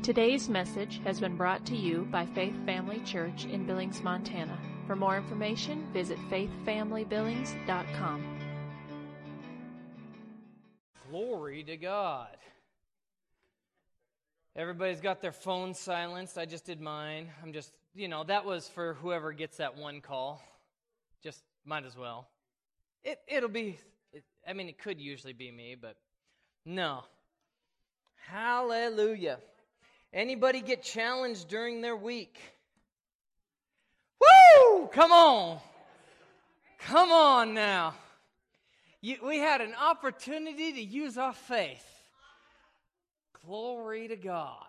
Today's message has been brought to you by Faith Family Church in Billings, Montana. For more information, visit faithfamilybillings.com. Glory to God. Everybody's got their phones silenced. I just did mine. That was for whoever gets that one call. Just might as well. It could usually be me, but no. Hallelujah. Anybody get challenged during their week? Woo! Come on. Come on now. We had an opportunity to use our faith. Glory to God.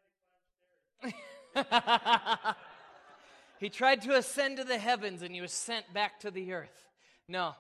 He tried to ascend to the heavens and he was sent back to the earth. No.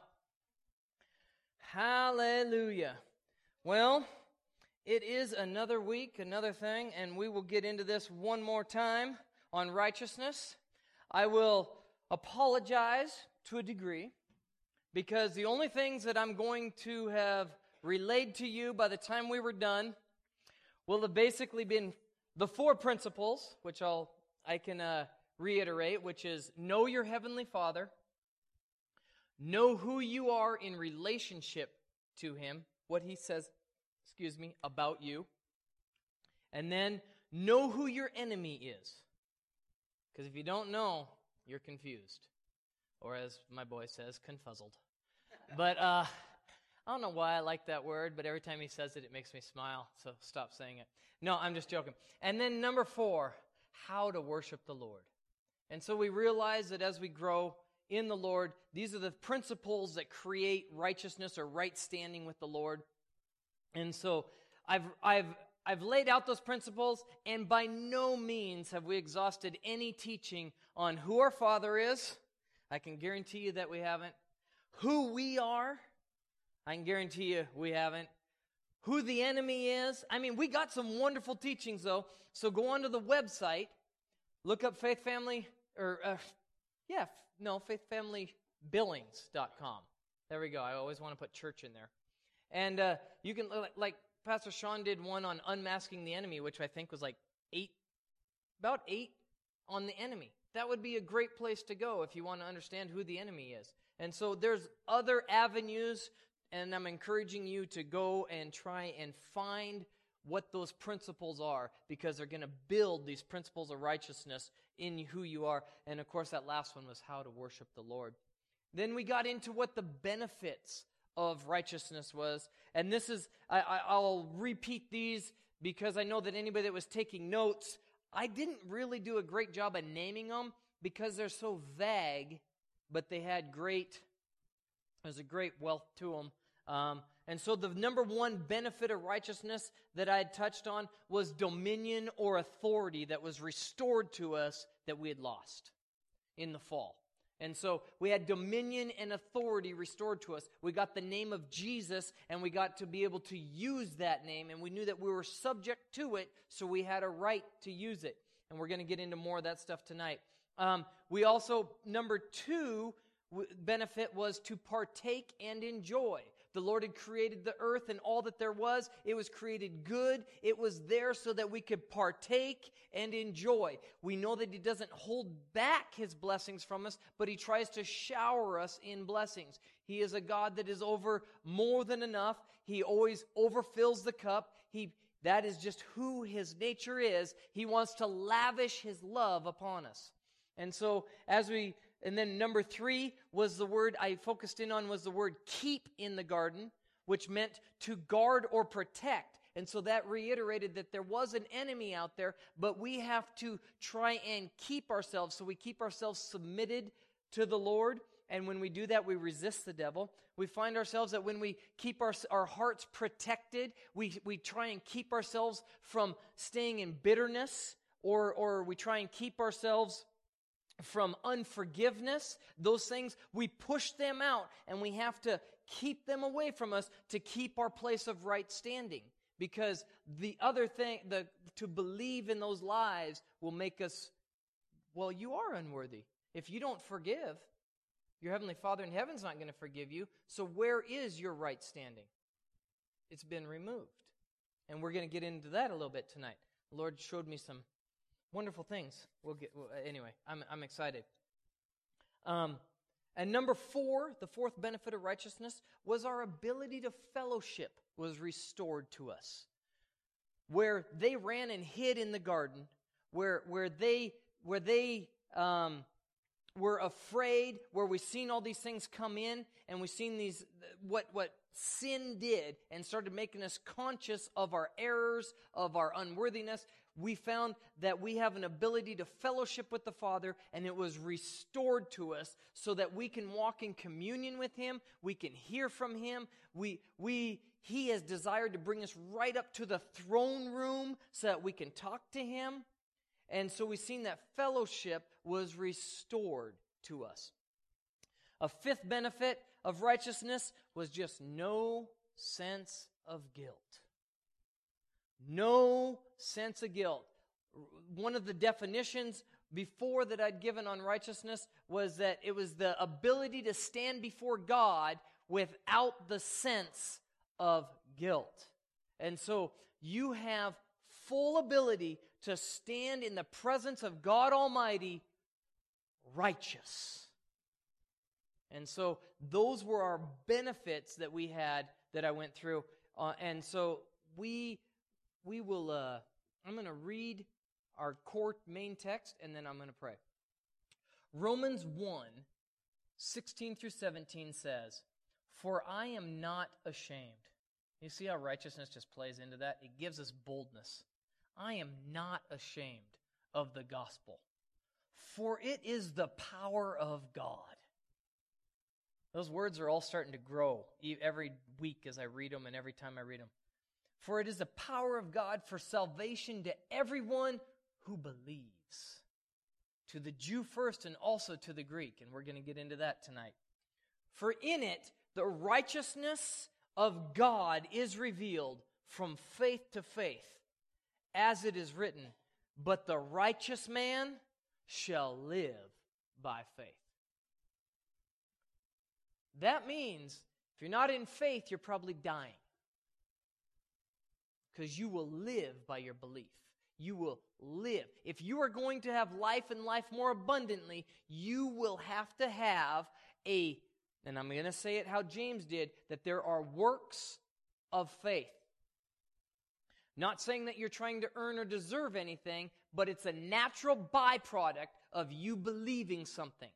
Hallelujah. Well, it is another week, another thing, and we will get into this one more time on righteousness. I will apologize to a degree because the only things that I'm going to have relayed to you by the time we were done will have basically been the four principles, which I can reiterate, which is know your Heavenly Father, know who you are in relationship to Him, what He says, about you, and then know who your enemy is. Because if you don't know, you're confused. Or as my boy says, confuzzled. But I don't know why I like that word, but every time he says it, it makes me smile, so stop saying it. No, I'm just joking. And then number 4, how to worship the Lord. And so we realize that as we grow in the Lord, these are the principles that create righteousness or right standing with the Lord. And so I've laid out those principles, and by no means have we exhausted any teaching on who our Father is. I can guarantee you that we haven't. Who we are, I can guarantee you we haven't. Who the enemy is. We got some wonderful teachings, though. So go onto the website, look up faithfamilybillings.com. There we go. I always want to put church in there. And you can, like Pastor Sean did one on unmasking the enemy, which I think was about 8 on the enemy. That would be a great place to go if you want to understand who the enemy is. And so there's other avenues, and I'm encouraging you to go and try and find what those principles are, because they're going to build these principles of righteousness in who you are. And of course, that last one was how to worship the Lord. Then we got into what the benefits of righteousness was. And this is, I'll repeat these because I know that anybody that was taking notes, I didn't really do a great job of naming them because they're so vague, but there's a great wealth to them. And so the number 1 benefit of righteousness that I had touched on was dominion or authority that was restored to us that we had lost in the fall. And so we had dominion and authority restored to us. We got the name of Jesus, and we got to be able to use that name, and we knew that we were subject to it, so we had a right to use it. And we're going to get into more of that stuff tonight. We also, number 2 benefit was to partake and enjoy. The Lord had created the earth and all that there was. It was created good. It was there so that we could partake and enjoy. We know that He doesn't hold back His blessings from us, but He tries to shower us in blessings. He is a God that is over more than enough. He always overfills the cup. That is just who His nature is. He wants to lavish His love upon us. And so and then number 3 was the word I focused in on was the word keep in the garden, which meant to guard or protect. And so that reiterated that there was an enemy out there, but we have to try and keep ourselves. So we keep ourselves submitted to the Lord. And when we do that, we resist the devil. We find ourselves that when we keep our hearts protected, we try and keep ourselves from staying in bitterness, or we try and keep ourselves from unforgiveness. Those things, we push them out, and we have to keep them away from us to keep our place of right standing. Because the other thing, to believe in those lies will make us, well, you are unworthy. If you don't forgive, your Heavenly Father in heaven's not going to forgive you. So where is your right standing? It's been removed. And we're going to get into that a little bit tonight. The Lord showed me some wonderful things. Anyway, I'm excited. And number 4, the fourth benefit of righteousness, was our ability to fellowship was restored to us. Where they ran and hid in the garden, where they were afraid, where we've seen all these things come in, and we've seen these what sin did and started making us conscious of our errors, of our unworthiness. We found that we have an ability to fellowship with the Father, and it was restored to us so that we can walk in communion with Him. We can hear from Him. He has desired to bring us right up to the throne room so that we can talk to Him. And so we've seen that fellowship was restored to us. A fifth benefit of righteousness was just no sense of guilt. No sense of guilt. One of the definitions before that I'd given on righteousness was that it was the ability to stand before God without the sense of guilt. And so you have full ability to stand in the presence of God Almighty righteous. And so those were our benefits that we had that I went through. And so we will, I'm going to read our core main text, and then I'm going to pray. Romans 1:16 through 17 says, "For I am not ashamed." You see how righteousness just plays into that? It gives us boldness. I am not ashamed of the gospel, for it is the power of God. Those words are all starting to grow every week as I read them and every time I read them. For it is the power of God for salvation to everyone who believes. To the Jew first and also to the Greek. And we're going to get into that tonight. For in it, the righteousness of God is revealed from faith to faith. As it is written, but the righteous man shall live by faith. That means if you're not in faith, you're probably dying. Because you will live by your belief. You will live. If you are going to have life and life more abundantly, you will have to have and I'm going to say it how James did, that there are works of faith. Not saying that you're trying to earn or deserve anything, but it's a natural byproduct of you believing something.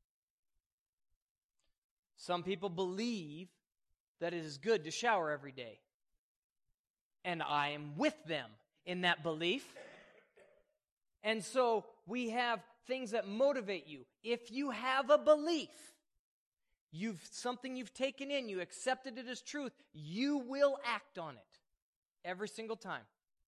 Some people believe that it is good to shower every day. And I am with them in that belief. And so we have things that motivate you. If you have a belief, something you've taken in, you accepted it as truth, you will act on it every single time.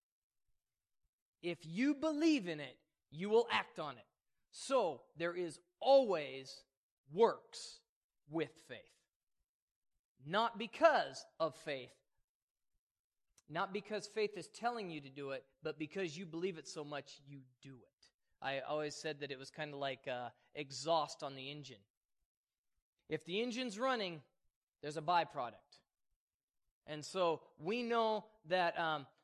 If you believe in it, you will act on it. So there is always works with faith. Not because of faith. Not because faith is telling you to do it, but because you believe it so much, you do it. I always said that it was kind of like exhaust on the engine. If the engine's running, there's a byproduct. And so we know that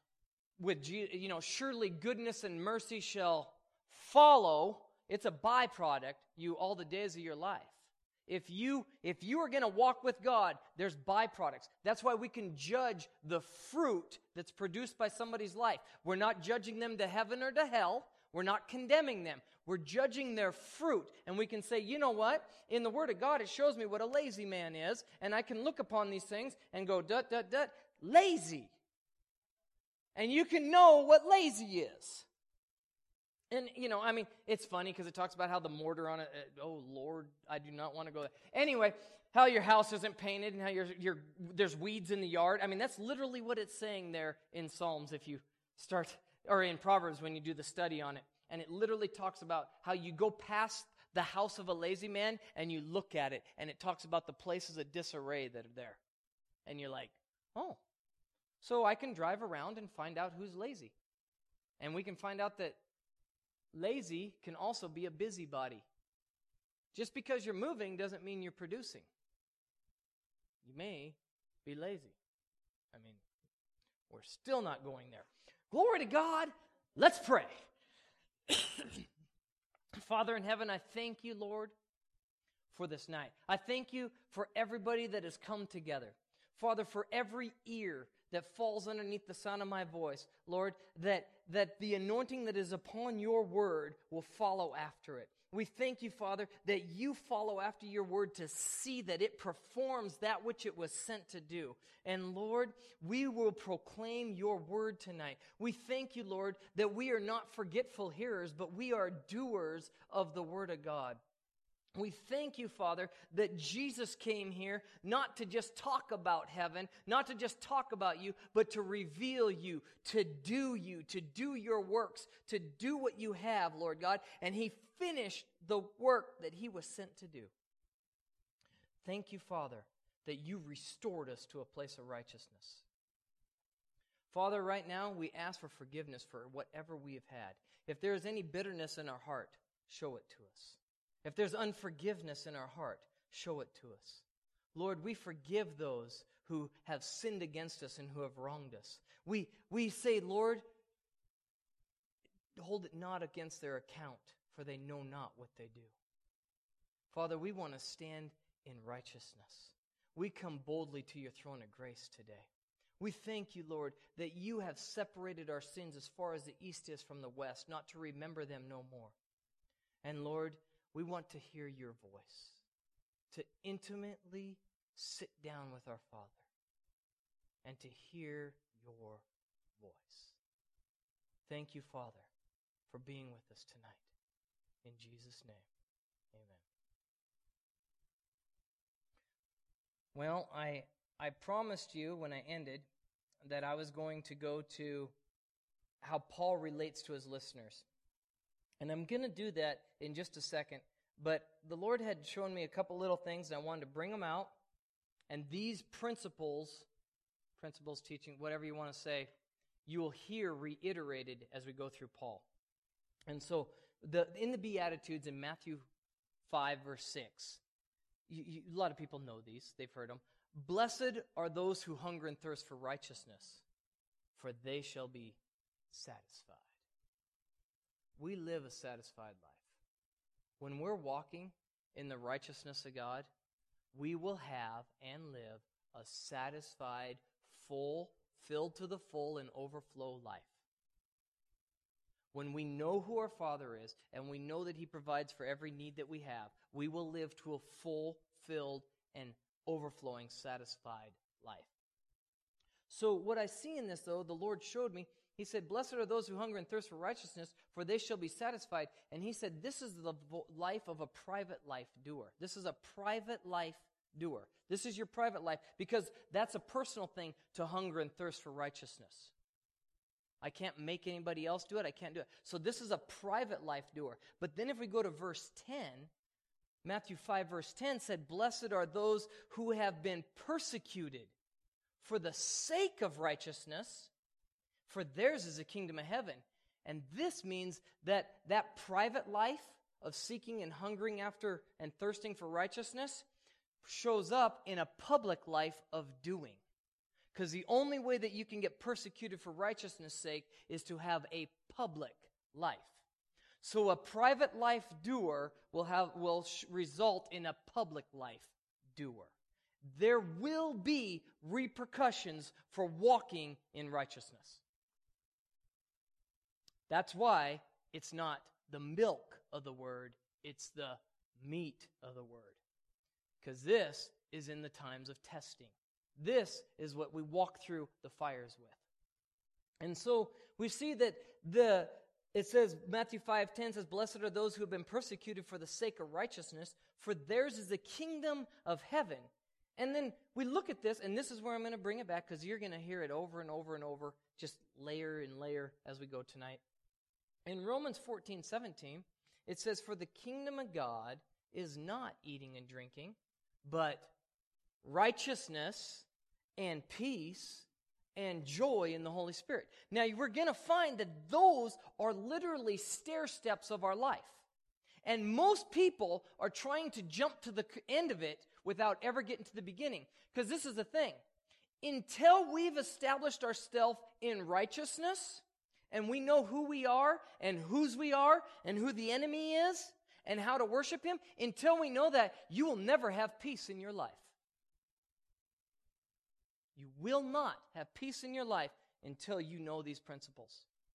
surely goodness and mercy shall follow. It's a byproduct you all the days of your life. If you are going to walk with God, there's byproducts. That's why we can judge the fruit that's produced by somebody's life. We're not judging them to heaven or to hell. We're not condemning them. We're judging their fruit. And we can say, you know what? In the Word of God, it shows me what a lazy man is. And I can look upon these things and go, lazy. And you can know what lazy is. And, it's funny because it talks about how the mortar on it, oh, Lord, I do not want to go there. Anyway, how your house isn't painted and how there's weeds in the yard. That's literally what it's saying there in Psalms if you start, or in Proverbs when you do the study on it. And it literally talks about how you go past the house of a lazy man and you look at it, and it talks about the places of disarray that are there. And you're like, oh, so I can drive around and find out who's lazy. And we can find out that lazy can also be a busybody. Just because you're moving doesn't mean you're producing. You may be lazy. We're still not going there. Glory to God. Let's pray. Father in heaven, I thank you, Lord, for this night. I thank you for everybody that has come together. Father, for every ear that falls underneath the sound of my voice, Lord, that the anointing that is upon your word will follow after it. We thank you, Father, that you follow after your word to see that it performs that which it was sent to do. And Lord, we will proclaim your word tonight. We thank you, Lord, that we are not forgetful hearers, but we are doers of the word of God. We thank you, Father, that Jesus came here not to just talk about heaven, not to just talk about you, but to reveal you, to do your works, to do what you have, Lord God. And he finished the work that he was sent to do. Thank you, Father, that you restored us to a place of righteousness. Father, right now we ask for forgiveness for whatever we have had. If there is any bitterness in our heart, show it to us. If there's unforgiveness in our heart, show it to us. Lord, we forgive those who have sinned against us and who have wronged us. We say, Lord, hold it not against their account, for they know not what they do. Father, we want to stand in righteousness. We come boldly to your throne of grace today. We thank you, Lord, that you have separated our sins as far as the east is from the west, not to remember them no more. And Lord, we want to hear your voice, to intimately sit down with our Father and to hear your voice. Thank you, Father, for being with us tonight. In Jesus' name, amen. Well, I promised you when I ended that I was going to go to how Paul relates to his listeners. And I'm going to do that in just a second. But the Lord had shown me a couple little things, and I wanted to bring them out. And these principles, teaching, whatever you want to say, you will hear reiterated as we go through Paul. And so in the Beatitudes in Matthew 5, verse 6, a lot of people know these. They've heard them. Blessed are those who hunger and thirst for righteousness, for they shall be satisfied. We live a satisfied life. When we're walking in the righteousness of God, we will have and live a satisfied, full, filled to the full and overflow life. When we know who our Father is and we know that he provides for every need that we have, we will live to a full, filled, and overflowing, satisfied life. So what I see in this, though, the Lord showed me, he said, blessed are those who hunger and thirst for righteousness, for they shall be satisfied. And he said, this is the life of a private life doer. This is a private life doer. This is your private life, because that's a personal thing to hunger and thirst for righteousness. I can't make anybody else do it. I can't do it. So this is a private life doer. But then if we go to verse 10, Matthew 5, verse 10 said, blessed are those who have been persecuted for the sake of righteousness, for theirs is the kingdom of heaven. And this means that private life of seeking and hungering after and thirsting for righteousness shows up in a public life of doing. Because the only way that you can get persecuted for righteousness' sake is to have a public life. So a private life doer will result in a public life doer. There will be repercussions for walking in righteousness. That's why it's not the milk of the word, it's the meat of the word. Because this is in the times of testing. This is what we walk through the fires with. And so we see that it says, Matthew 5:10 says, blessed are those who have been persecuted for the sake of righteousness, for theirs is the kingdom of heaven. And then we look at this, and this is where I'm going to bring it back, because you're going to hear it over and over and over, just layer and layer as we go tonight. In Romans 14:17, it says, for the kingdom of God is not eating and drinking, but righteousness and peace and joy in the Holy Spirit. Now, we're going to find that those are literally stair steps of our life. And most people are trying to jump to the end of it without ever getting to the beginning. Because this is the thing. Until we've established ourselves in righteousness and we know who we are and whose we are and who the enemy is and how to worship him, until we know that, you will never have peace in your life. You will not have peace in your life until you know these principles.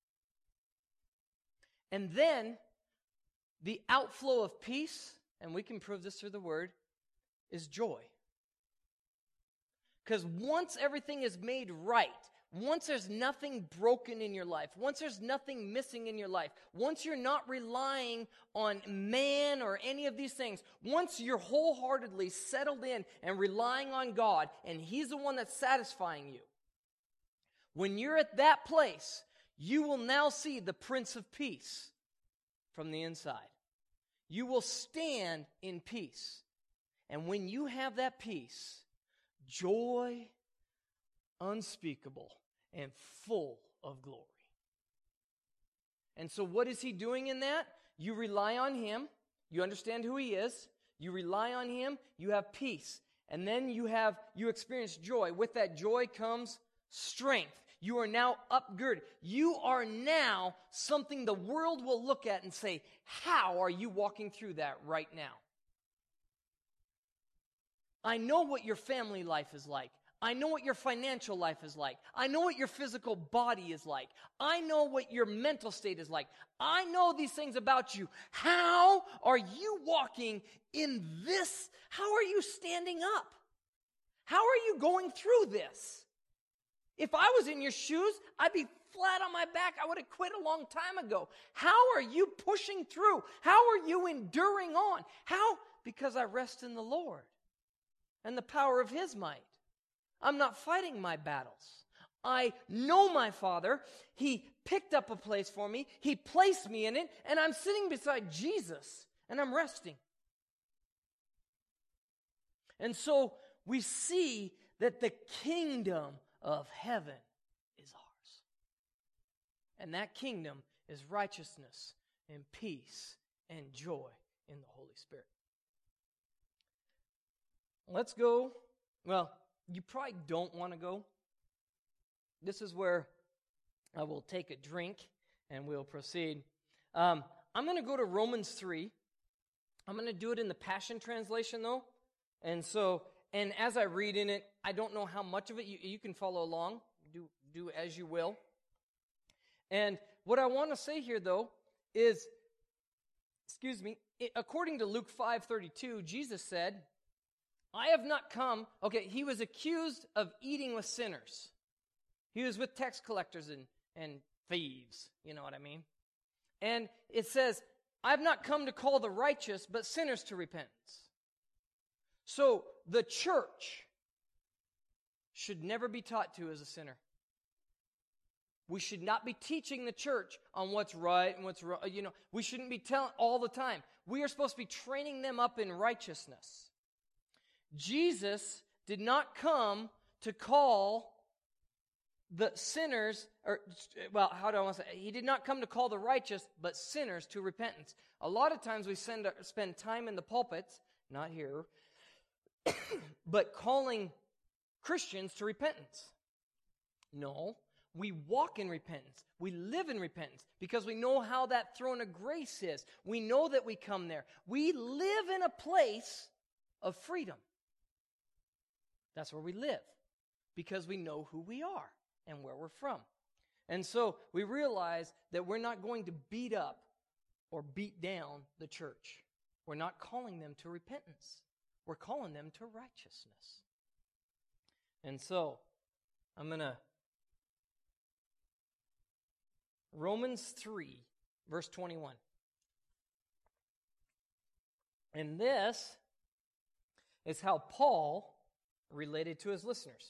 And then, the outflow of peace, and we can prove this through the Word, is joy. Because once everything is made right, once there's nothing broken in your life, once there's nothing missing in your life, once you're not relying on man or any of these things, once you're wholeheartedly settled in and relying on God, and He's the one that's satisfying you, when you're at that place, you will now see the Prince of Peace from the inside. You will stand in peace. And when you have that peace, joy unspeakable and full of glory. And so what is he doing in that? You rely on him. You understand who he is. You rely on him. You have peace. And then you experience joy. With that joy comes strength. You are now upgirded. You are now something the world will look at and say, how are you walking through that right now? I know what your family life is like. I know what your financial life is like. I know what your physical body is like. I know what your mental state is like. I know these things about you. How are you walking in this? How are you standing up? How are you going through this? If I was in your shoes, I'd be flat on my back. I would have quit a long time ago. How are you pushing through? How are you enduring on? How? Because I rest in the Lord and the power of His might. I'm not fighting my battles. I know my Father. He picked up a place for me. He placed me in it, and I'm sitting beside Jesus, and I'm resting. And so we see that the kingdom of heaven is ours. And that kingdom is righteousness and peace and joy in the Holy Spirit. Let's go. Well, you probably don't want to go. This is where I will take a drink and we'll proceed. I'm going to go to Romans 3. I'm going to do it in the Passion Translation, though. And as I read in it, I don't know how much of it. You can follow along. Do as you will. And what I want to say here, though, is, according to Luke 5:32, Jesus said, I have not come. Okay, he was accused of eating with sinners. He was with tax collectors and thieves. You know what I mean? And it says, I have not come to call the righteous, but sinners to repentance. So the church should never be taught to as a sinner. We should not be teaching the church on what's right and what's wrong. We shouldn't be telling all the time. We are supposed to be training them up in righteousness. Jesus did not come to call the sinners, how do I want to say? He did not come to call the righteous, but sinners to repentance. A lot of times we spend time in the pulpits, not here, but calling Christians to repentance. No, we walk in repentance. We live in repentance because we know how that throne of grace is. We know that we come there. We live in a place of freedom. That's where we live because we know who we are and where we're from. And so we realize that we're not going to beat up or beat down the church. We're not calling them to repentance. We're calling them to righteousness. And so I'm going to Romans 3, verse 21. And this is how Paul related to his listeners.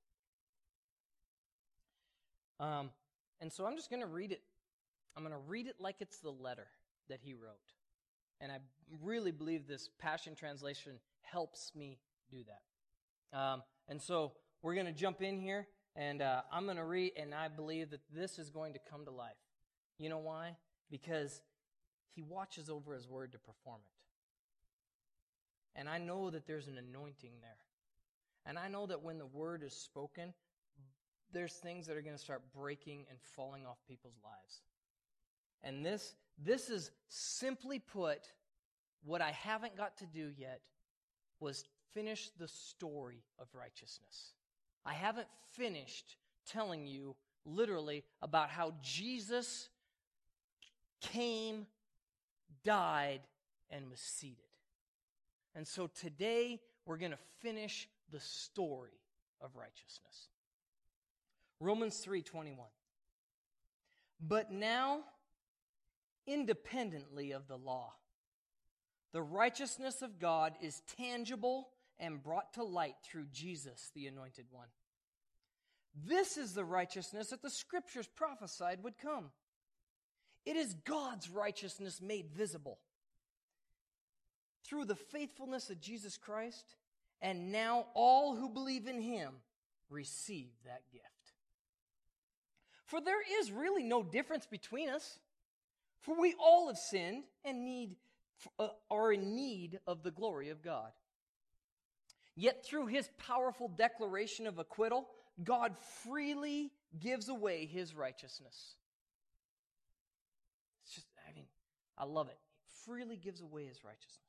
And so I'm just going to read it. I'm going to read it like it's the letter that he wrote. And I really believe this Passion Translation helps me do that. And so we're going to jump in here, and I'm going to read, and I believe that this is going to come to life. You know why? Because he watches over his word to perform it. And I know that there's an anointing there. And I know that when the word is spoken, there's things that are going to start breaking and falling off people's lives. And this is simply put, what I haven't got to do yet was finish the story of righteousness. I haven't finished telling you literally about how Jesus came, died, and was seated. And so today we're going to finish the story of righteousness. Romans 3:21. But now, independently of the law, the righteousness of God is tangible and brought to light through Jesus, the Anointed One. This is the righteousness that the Scriptures prophesied would come. It is God's righteousness made visible through the faithfulness of Jesus Christ, and now all who believe in Him receive that gift. For there is really no difference between us, for we all have sinned and are in need of the glory of God. Yet through His powerful declaration of acquittal, God freely gives away His righteousness. It's just, I love it. He freely gives away His righteousness.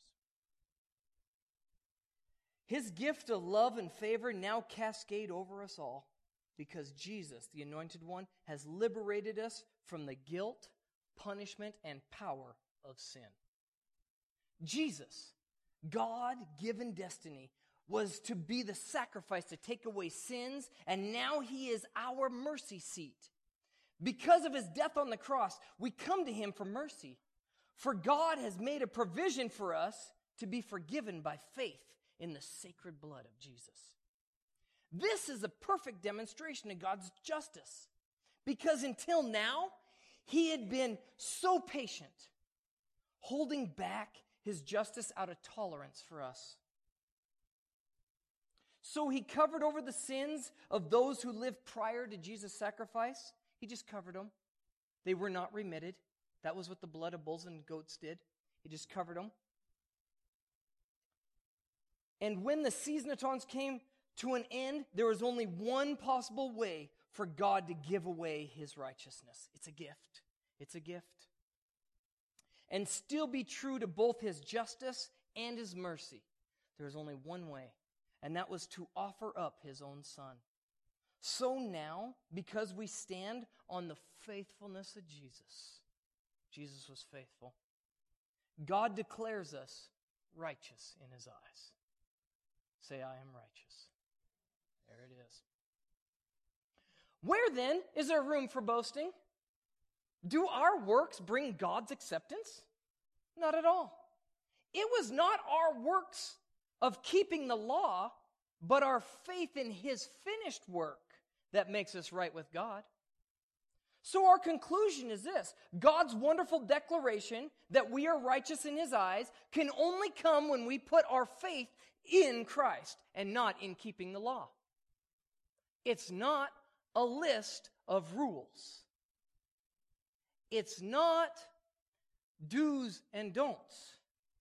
His gift of love and favor now cascade over us all because Jesus, the Anointed One, has liberated us from the guilt, punishment, and power of sin. Jesus, God-given destiny, was to be the sacrifice to take away sins, and now He is our mercy seat. Because of His death on the cross, we come to Him for mercy. For God has made a provision for us to be forgiven by faith in the sacred blood of Jesus. This is a perfect demonstration of God's justice, because until now, He had been so patient, holding back His justice out of tolerance for us. So He covered over the sins of those who lived prior to Jesus' sacrifice. He just covered them. They were not remitted. That was what the blood of bulls and goats did. He just covered them. And when the seasonatons came to an end, there was only one possible way for God to give away His righteousness. It's a gift. It's a gift. And still be true to both His justice and His mercy. There was only one way, and that was to offer up His own Son. So now, because we stand on the faithfulness of Jesus, Jesus was faithful, God declares us righteous in His eyes. Say, I am righteous. There it is. Where then is there room for boasting? Do our works bring God's acceptance? Not at all. It was not our works of keeping the law, but our faith in His finished work that makes us right with God. So our conclusion is this: God's wonderful declaration that we are righteous in His eyes can only come when we put our faith in Christ and not in keeping the law. It's not a list of rules. It's not do's and don'ts.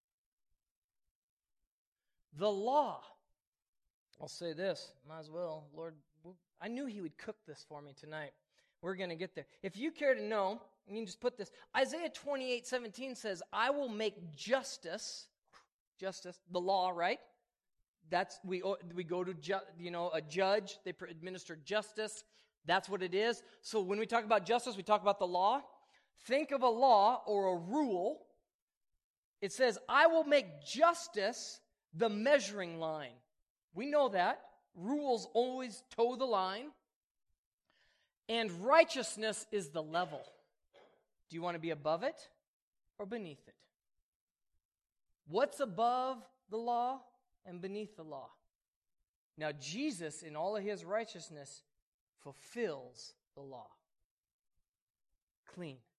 The law. I'll say this, might as well. Lord, I knew He would cook this for me tonight. We're going to get there. If you care to know, you can just put this. Isaiah 28:17 says, I will make justice, the law, right? That's, we go to, a judge. They administer justice. That's what it is. So when we talk about justice, we talk about the law. Think of a law or a rule. It says, I will make justice the measuring line. We know that. Rules always toe the line. And righteousness is the level. Do you want to be above it or beneath it? What's above the law and beneath the law? Now, Jesus, in all of His righteousness, fulfills the law. Clean.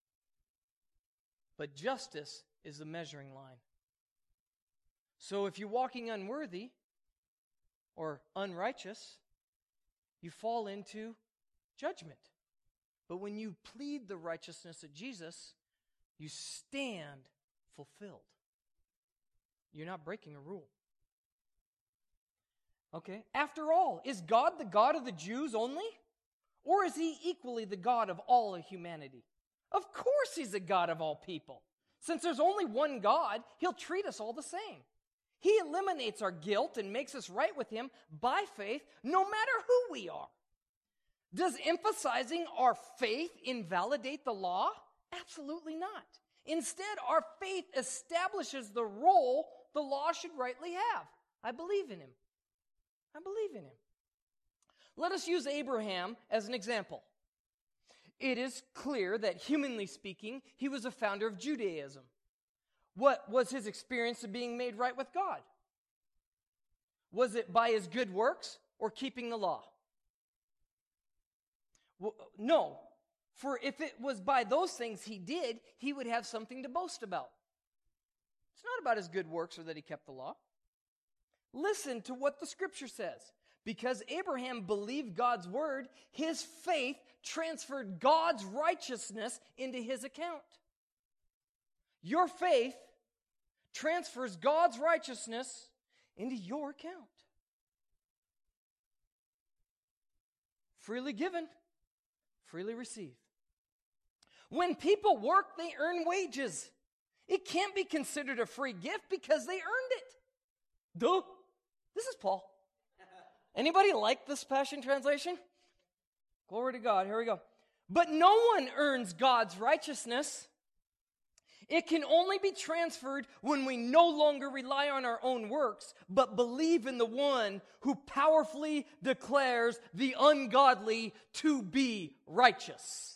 But justice is the measuring line. So if you're walking unworthy or unrighteous, you fall into judgment. But when you plead the righteousness of Jesus, you stand fulfilled. You're not breaking a rule. Okay? After all, is God the God of the Jews only? Or is he equally the God of all of humanity? Of course he's the God of all people. Since there's only one God, he'll treat us all the same. He eliminates our guilt and makes us right with him by faith, no matter who we are. Does emphasizing our faith invalidate the law? Absolutely not. Instead, our faith establishes the role the law should rightly have. I believe in him. I believe in him. Let us use Abraham as an example. It is clear that, humanly speaking, he was a founder of Judaism. What was his experience of being made right with God? Was it by his good works or keeping the law? Well, no. For if it was by those things he did, he would have something to boast about. It's not about his good works or that he kept the law. Listen to what the scripture says. Because Abraham believed God's word, his faith transferred God's righteousness into his account. Your faith transfers God's righteousness into your account. Freely given, freely received. When people work, they earn wages. It can't be considered a free gift because they earned it. Duh. This is Paul. Anybody like this Passion Translation? Glory to God. Here we go. But no one earns God's righteousness. It can only be transferred when we no longer rely on our own works, but believe in the one who powerfully declares the ungodly to be righteous.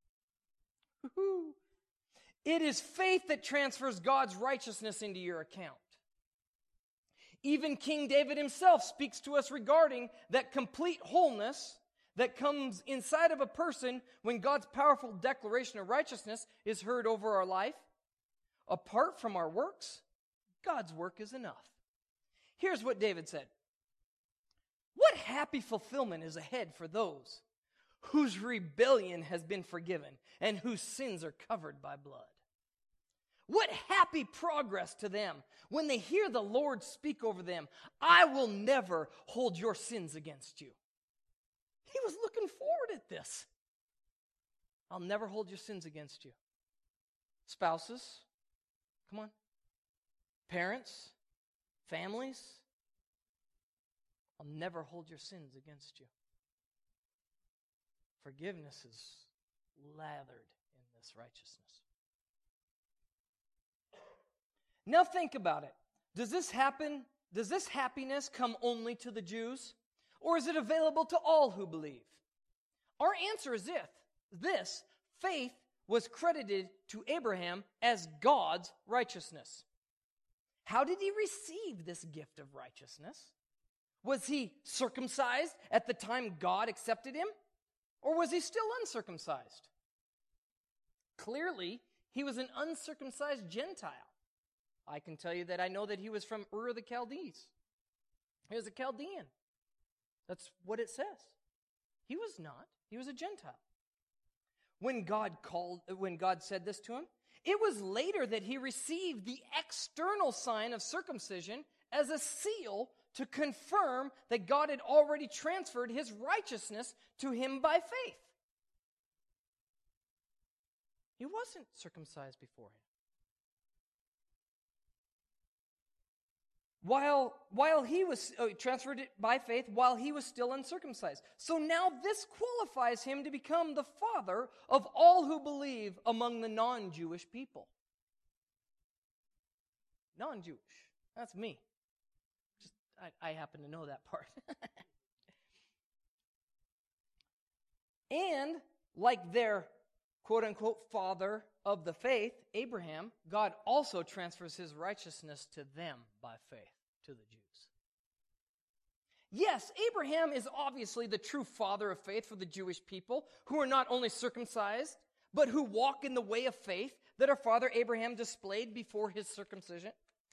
It is faith that transfers God's righteousness into your account. Even King David himself speaks to us regarding that complete wholeness that comes inside of a person when God's powerful declaration of righteousness is heard over our life. Apart from our works, God's work is enough. Here's what David said. What happy fulfillment is ahead for those whose rebellion has been forgiven and whose sins are covered by blood. What happy progress to them when they hear the Lord speak over them, I will never hold your sins against you. He was looking forward at this. I'll never hold your sins against you. Spouses, come on. Parents, families, I'll never hold your sins against you. Forgiveness is lathered in this righteousness. Now think about it. Does this happiness come only to the Jews? Or is it available to all who believe? Our answer is this. Faith was credited to Abraham as God's righteousness. How did he receive this gift of righteousness? Was he circumcised at the time God accepted him? Or was he still uncircumcised? Clearly, he was an uncircumcised Gentile. I can tell you that I know that he was from Ur of the Chaldees. He was a Chaldean. That's what it says. He was not. He was a Gentile. When God said this to him, it was later that he received the external sign of circumcision as a seal to confirm that God had already transferred his righteousness to him by faith. He wasn't circumcised beforehand. While he was transferred it by faith, while he was still uncircumcised. So now this qualifies him to become the father of all who believe among the non-Jewish people. Non-Jewish. That's me. I happen to know that part. And like their quote-unquote father of the faith, Abraham, God also transfers his righteousness to them by faith, to the Jews. Yes, Abraham is obviously the true father of faith for the Jewish people who are not only circumcised, but who walk in the way of faith that our father Abraham displayed before his circumcision.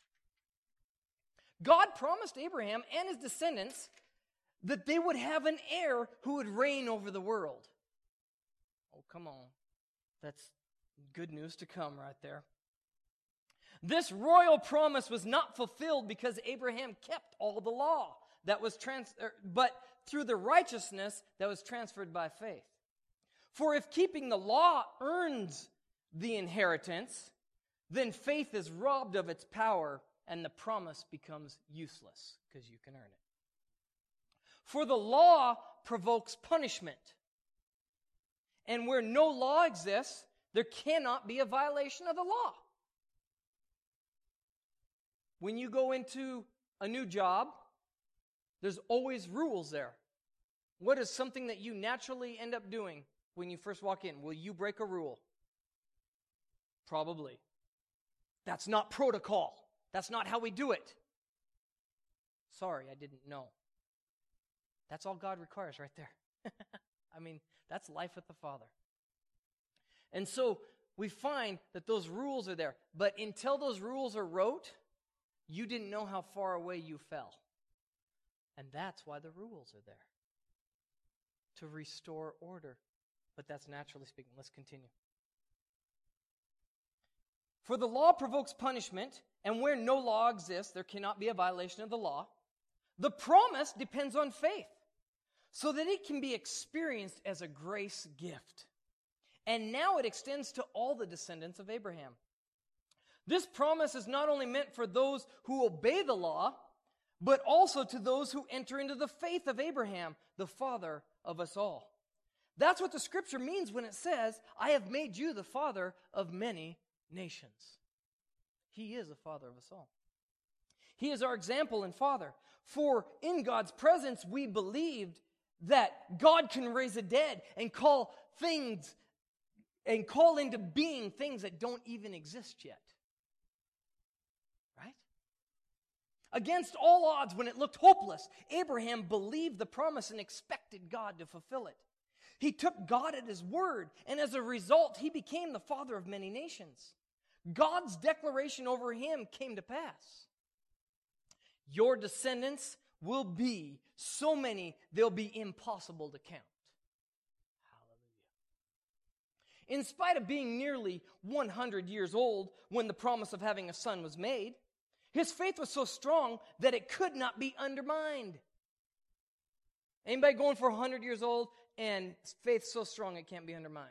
God promised Abraham and his descendants that they would have an heir who would reign over the world. Oh, come on. That's good news to come right there. This royal promise was not fulfilled because Abraham kept all the law that was but through the righteousness that was transferred by faith. For if keeping the law earns the inheritance, then faith is robbed of its power, and the promise becomes useless because you can earn it. For the law provokes punishment. And where no law exists, there cannot be a violation of the law. When you go into a new job, there's always rules there. What is something that you naturally end up doing when you first walk in? Will you break a rule? Probably. That's not protocol. That's not how we do it. Sorry, I didn't know. That's all God requires right there. I mean, that's life with the Father. And so we find that those rules are there. But until those rules are wrote, you didn't know how far away you fell. And that's why the rules are there. To restore order. But that's naturally speaking. Let's continue. For the law provokes punishment, and where no law exists, there cannot be a violation of the law. The promise depends on faith, so that it can be experienced as a grace gift. And now it extends to all the descendants of Abraham. This promise is not only meant for those who obey the law, but also to those who enter into the faith of Abraham, the father of us all. That's what the scripture means when it says, I have made you the father of many nations. He is the father of us all. He is our example and father. For in God's presence we believed that God can raise the dead and call things and call into being things that don't even exist yet. Right? Against all odds, when it looked hopeless, Abraham believed the promise and expected God to fulfill it. He took God at his word, and as a result, he became the father of many nations. God's declaration over him came to pass. Your descendants will be so many, they'll be impossible to count. Hallelujah. In spite of being nearly 100 years old when the promise of having a son was made, his faith was so strong that it could not be undermined. Anybody going for 100 years old and faith so strong it can't be undermined?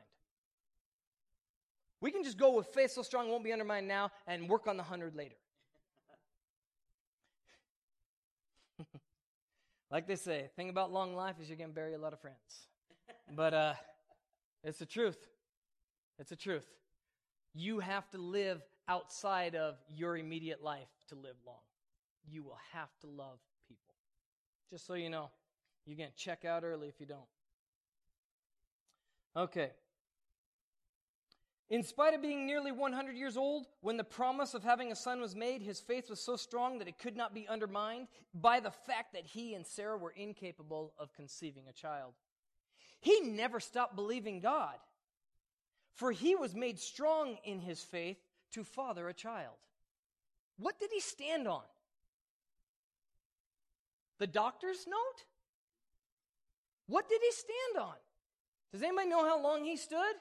We can just go with faith so strong it won't be undermined now and work on the 100 later. Like they say, the thing about long life is you're going to bury a lot of friends. But it's the truth. It's the truth. You have to live outside of your immediate life to live long. You will have to love people. Just so you know, you're going to check out early if you don't. Okay. In spite of being nearly 100 years old, when the promise of having a son was made, his faith was so strong that it could not be undermined by the fact that he and Sarah were incapable of conceiving a child. He never stopped believing God, for he was made strong in his faith to father a child. What did he stand on? The doctor's note? What did he stand on? Does anybody know how long he stood?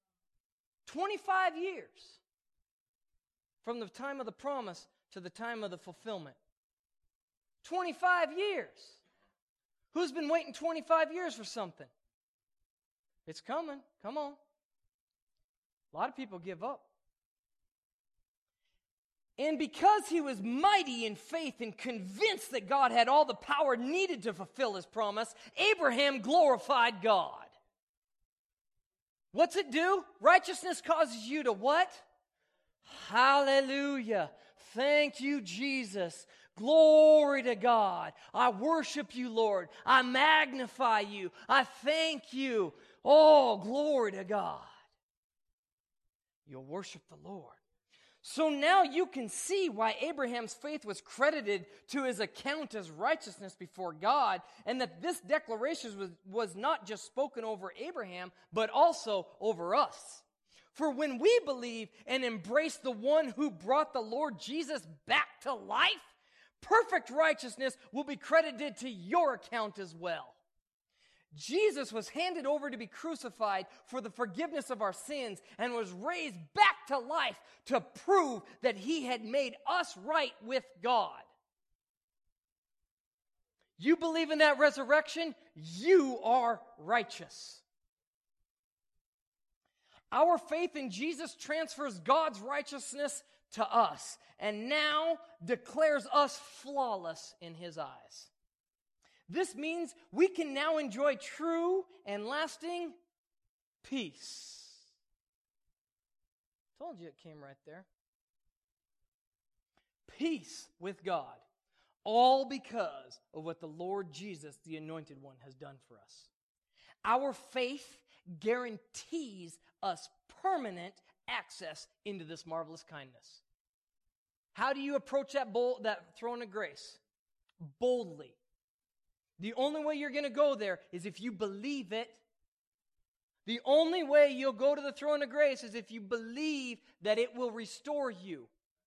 25 years from the time of the promise to the time of the fulfillment. 25 years. Who's been waiting 25 years for something? It's coming. Come on. A lot of people give up. And because he was mighty in faith and convinced that God had all the power needed to fulfill his promise, Abraham glorified God. What's it do? Righteousness causes you to what? Hallelujah. Thank you, Jesus. Glory to God. I worship you, Lord. I magnify you. I thank you. Oh, glory to God. You'll worship the Lord. So now you can see why Abraham's faith was credited to his account as righteousness before God, and that this declaration was not just spoken over Abraham, but also over us. For when we believe and embrace the one who brought the Lord Jesus back to life, perfect righteousness will be credited to your account as well. Jesus was handed over to be crucified for the forgiveness of our sins and was raised back to life to prove that he had made us right with God. You believe in that resurrection? You are righteous. Our faith in Jesus transfers God's righteousness to us and now declares us flawless in His eyes. This means we can now enjoy true and lasting peace. Told you it came right there. Peace with God. All because of what the Lord Jesus, the Anointed One, has done for us. Our faith guarantees us permanent access into this marvelous kindness. How do you approach that throne of grace? Boldly. The only way you're going to go there is if you believe it. The only way you'll go to the throne of grace is if you believe that it will restore you.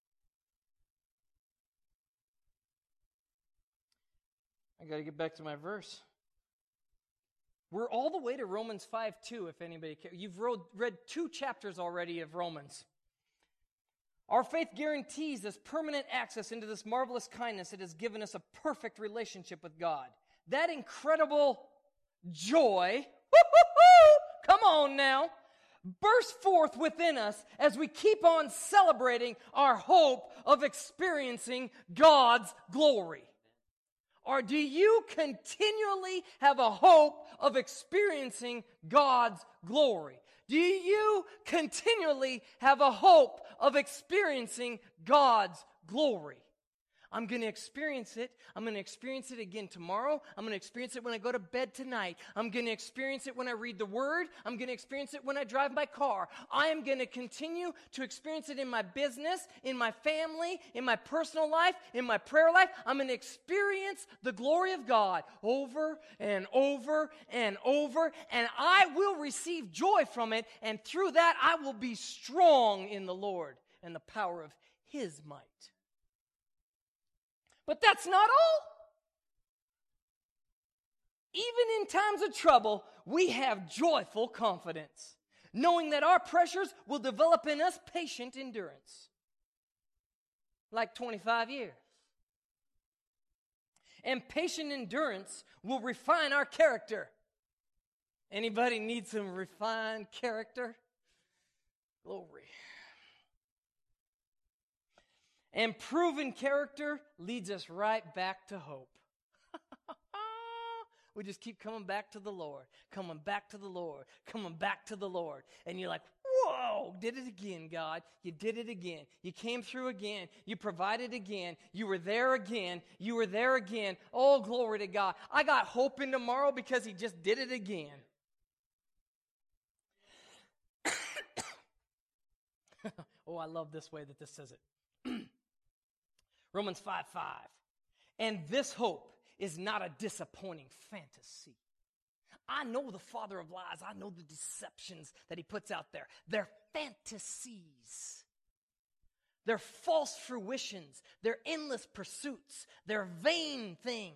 I got to get back to my verse. We're all the way to Romans 5:2, if anybody cares. You've read 2 chapters already of Romans. Our faith guarantees us permanent access into this marvelous kindness. It has given us a perfect relationship with God. That incredible joy, come on now, bursts forth within us as we keep on celebrating our hope of experiencing God's glory. Or do you continually have a hope of experiencing God's glory? Do you continually have a hope of experiencing God's glory? I'm going to experience it. I'm going to experience it again tomorrow. I'm going to experience it when I go to bed tonight. I'm going to experience it when I read the Word. I'm going to experience it when I drive my car. I am going to continue to experience it in my business, in my family, in my personal life, in my prayer life. I'm going to experience the glory of God over and over and over, and I will receive joy from it, and through that I will be strong in the Lord and the power of His might. But that's not all. Even in times of trouble, we have joyful confidence, knowing that our pressures will develop in us patient endurance. Like 25 years. And patient endurance will refine our character. Anybody need some refined character? Glory. And proven character leads us right back to hope. We just keep coming back to the Lord, coming back to the Lord, coming back to the Lord. And you're like, whoa, did it again, God. You did it again. You came through again. You provided again. You were there again. You were there again. Oh, glory to God. I got hope in tomorrow because He just did it again. Oh, I love this way that this says it. Romans 5:5. And this hope is not a disappointing fantasy. I know the father of lies. I know the deceptions that he puts out there. They're fantasies. They're false fruitions. They're endless pursuits. They're vain things.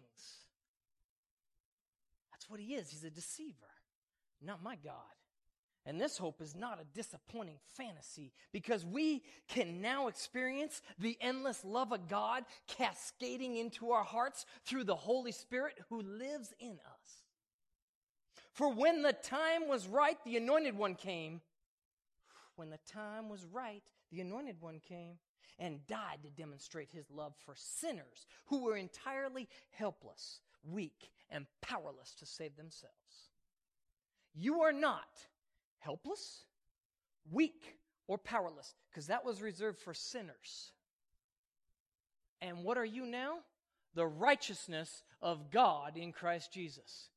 That's what he is. He's a deceiver. Not my God. And this hope is not a disappointing fantasy because we can now experience the endless love of God cascading into our hearts through the Holy Spirit who lives in us. For when the time was right, the Anointed One came. When the time was right, the Anointed One came and died to demonstrate His love for sinners who were entirely helpless, weak, and powerless to save themselves. You are not helpless, weak, or powerless, because that was reserved for sinners. And what are you now? The righteousness of God in Christ Jesus.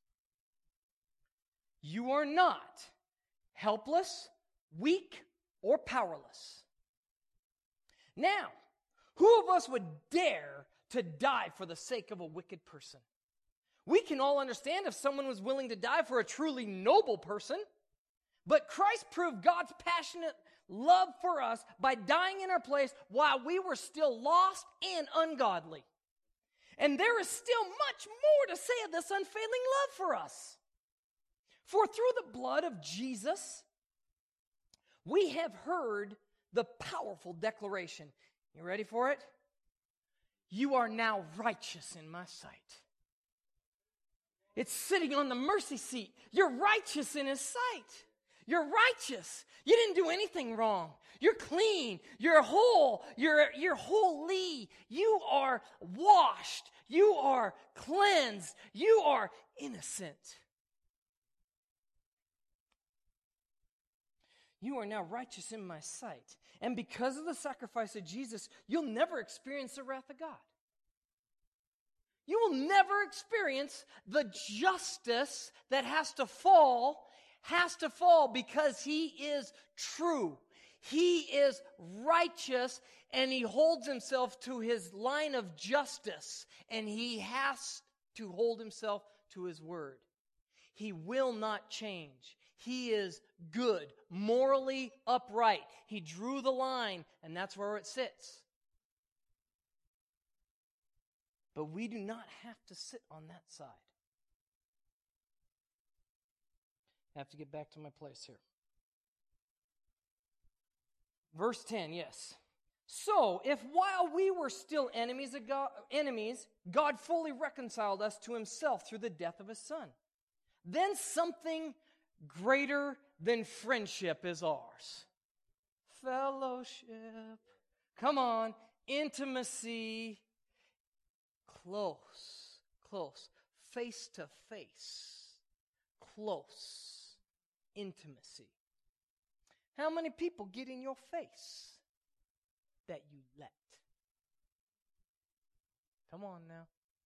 You are not helpless, weak, or powerless. Now, who of us would dare to die for the sake of a wicked person? We can all understand if someone was willing to die for a truly noble person. But Christ proved God's passionate love for us by dying in our place while we were still lost and ungodly. And there is still much more to say of this unfailing love for us. For through the blood of Jesus, we have heard the powerful declaration. You ready for it? You are now righteous in my sight. It's sitting on the mercy seat. You're righteous in His sight. You're righteous. You didn't do anything wrong. You're clean. You're whole. You're holy. You are washed. You are cleansed. You are innocent. You are now righteous in my sight. And because of the sacrifice of Jesus, you'll never experience the wrath of God. You will never experience the justice that has to fall because he is true. He is righteous, and he holds himself to his line of justice, and he has to hold himself to his word. He will not change. He is good, morally upright. He drew the line, and that's where it sits. But we do not have to sit on that side. I have to get back to my place here. Verse 10, yes. So, if while we were still enemies, God fully reconciled us to himself through the death of his Son, then something greater than friendship is ours. Fellowship. Come on. Intimacy. Close. Face to face. Close. Intimacy. How many people get in your face that you let? Come on now.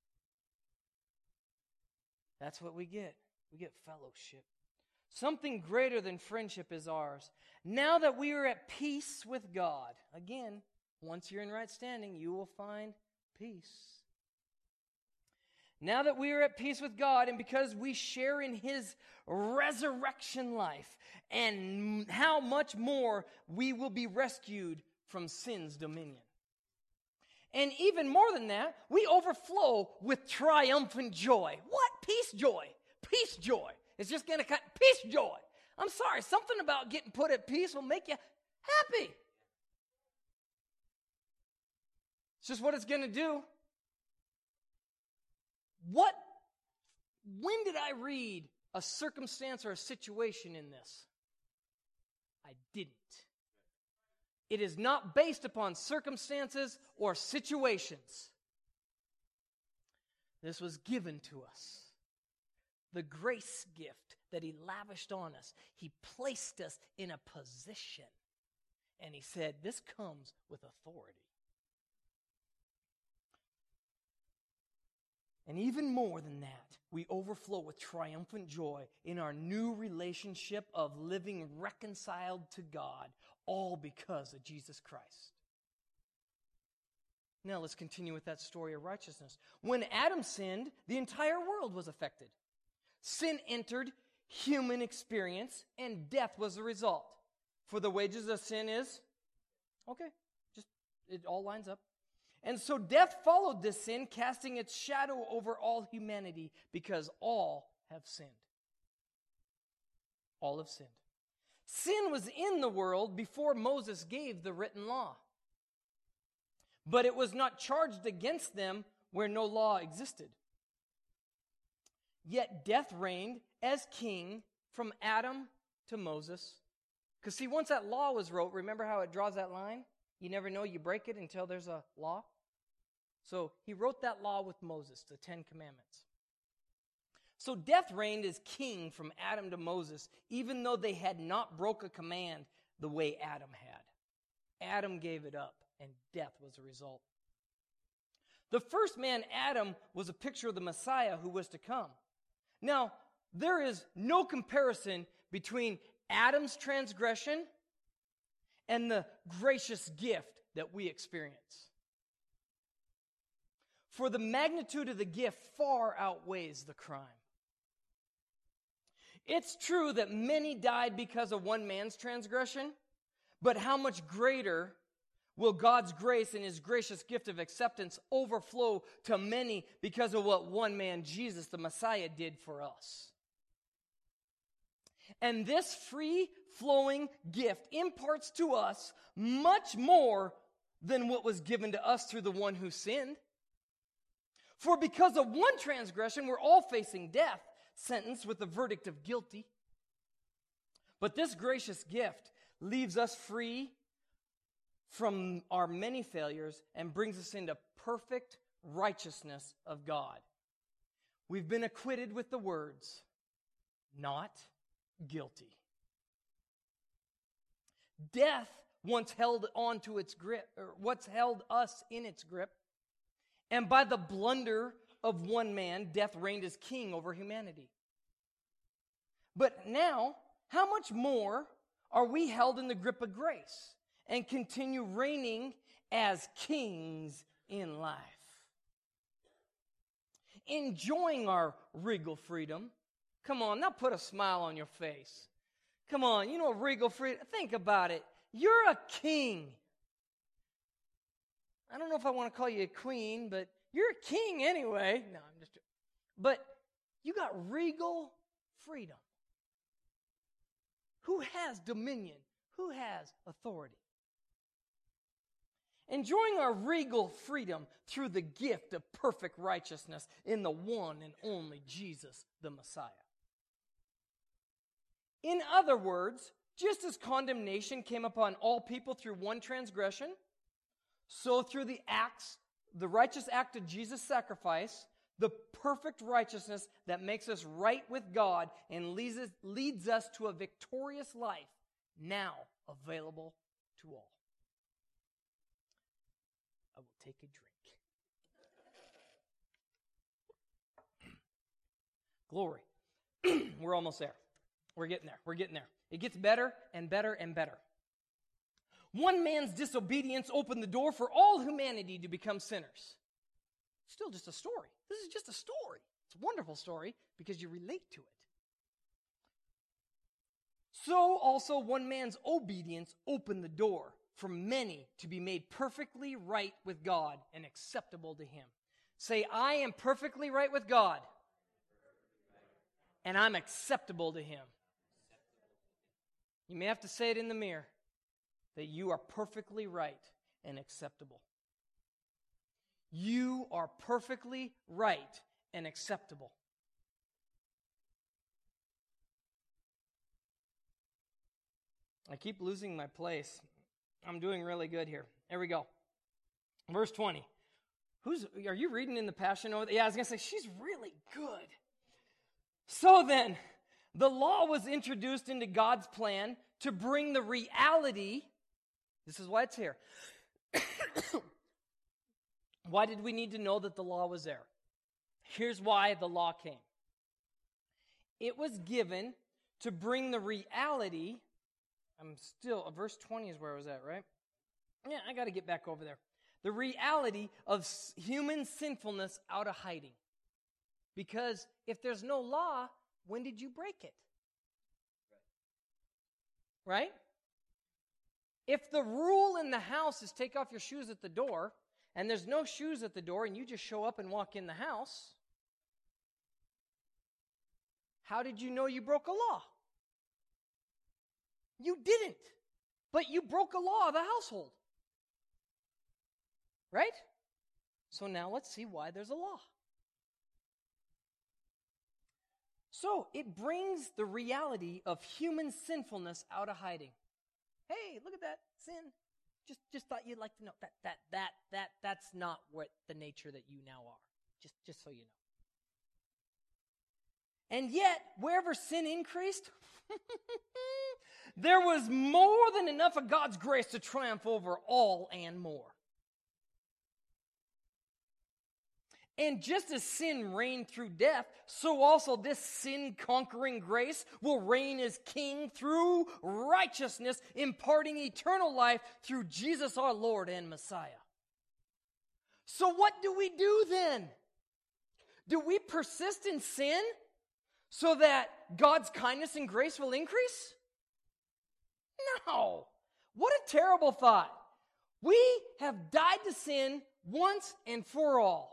That's what we get. We get fellowship. Something greater than friendship is ours. Now that we are at peace with God, again, once you're in right standing, you will find peace. Now that we are at peace with God, and because we share in his resurrection life, and how much more we will be rescued from sin's dominion. And even more than that, we overflow with triumphant joy. What? Peace joy. Peace joy. It's just going to cut peace joy. I'm sorry, something about getting put at peace will make you happy. It's just what it's going to do. When did I read a circumstance or a situation in this? I didn't. It is not based upon circumstances or situations. This was given to us. The grace gift that he lavished on us. He placed us in a position. And he said, this comes with authority. And even more than that, we overflow with triumphant joy in our new relationship of living reconciled to God, all because of Jesus Christ. Now let's continue with that story of righteousness. When Adam sinned, the entire world was affected. Sin entered human experience, and death was the result. For the wages of sin is? Okay, it all lines up. And so death followed this sin, casting its shadow over all humanity, because all have sinned. All have sinned. Sin was in the world before Moses gave the written law. But it was not charged against them where no law existed. Yet death reigned as king from Adam to Moses. Because see, once that law was wrote, remember how it draws that line? You never know you break it until there's a law. So he wrote that law with Moses, the 10 Commandments. So death reigned as king from Adam to Moses, even though they had not broke a command the way Adam had. Adam gave it up, and death was the result. The first man, Adam, was a picture of the Messiah who was to come. Now, there is no comparison between Adam's transgression and the gracious gift that we experience. For the magnitude of the gift far outweighs the crime. It's true that many died because of one man's transgression, but how much greater will God's grace and his gracious gift of acceptance overflow to many because of what one man, Jesus, the Messiah, did for us? And this free-flowing gift imparts to us much more than what was given to us through the one who sinned. For because of one transgression, we're all facing death, sentenced with the verdict of guilty. But this gracious gift leaves us free from our many failures and brings us into perfect righteousness of God. We've been acquitted with the words, not guilty. Death once held on to its grip, or what's held us in its grip, and by the blunder of one man, death reigned as king over humanity. But now, how much more are we held in the grip of grace and continue reigning as kings in life? Enjoying our regal freedom. Come on, now put a smile on your face. Come on, you know regal freedom. Think about it. You're a king. I don't know if I want to call you a queen, but you're a king anyway. No, I'm just. But you got regal freedom. Who has dominion? Who has authority? Enjoying our regal freedom through the gift of perfect righteousness in the one and only Jesus, the Messiah. In other words, just as condemnation came upon all people through one transgression, so through the righteous act of Jesus' sacrifice, the perfect righteousness that makes us right with God and leads us to a victorious life, now available to all. I will take a drink. Glory. We're almost there. We're getting there. We're getting there. It gets better and better and better. One man's disobedience opened the door for all humanity to become sinners. Still just a story. This is just a story. It's a wonderful story because you relate to it. So also one man's obedience opened the door for many to be made perfectly right with God and acceptable to Him. Say, I am perfectly right with God, and I'm acceptable to Him. You may have to say it in the mirror, that you are perfectly right and acceptable. You are perfectly right and acceptable. I keep losing my place. I'm doing really good here. Here we go. Verse 20. Are you reading in the Passion over there? Yeah, I was going to say, she's really good. So then, the law was introduced into God's plan to bring the reality. This is why it's here. Why did we need to know that the law was there? Here's why the law came. It was given to bring the reality. Verse 20 is where I was at, right? Yeah, I got to get back over there. The reality of human sinfulness out of hiding. Because if there's no law, when did you break it? Right? If the rule in the house is take off your shoes at the door, and there's no shoes at the door, and you just show up and walk in the house, how did you know you broke a law? You didn't, but you broke a law of the household. Right? So now let's see why there's a law. So it brings the reality of human sinfulness out of hiding. Hey, look at that sin. Just thought you'd like to know that's not what the nature that you now are. Just so you know. And yet, wherever sin increased, there was more than enough of God's grace to triumph over all and more. And just as sin reigned through death, so also this sin-conquering grace will reign as king through righteousness, imparting eternal life through Jesus our Lord and Messiah. So what do we do then? Do we persist in sin so that God's kindness and grace will increase? No. What a terrible thought. We have died to sin once and for all.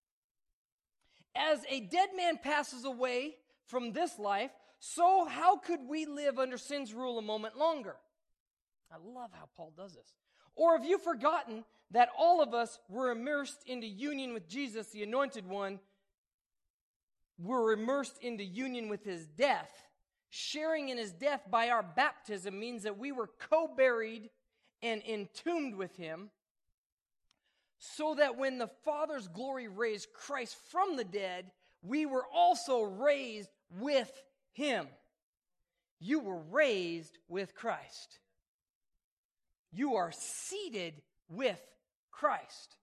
As a dead man passes away from this life, so how could we live under sin's rule a moment longer? I love how Paul does this. Or have you forgotten that all of us were immersed into union with Jesus, the Anointed One, were immersed into union with His death, Sharing in his death by our baptism means that we were co-buried and entombed with him, so that when the Father's glory raised Christ from the dead, we were also raised with him. You were raised with Christ. You are seated with Christ.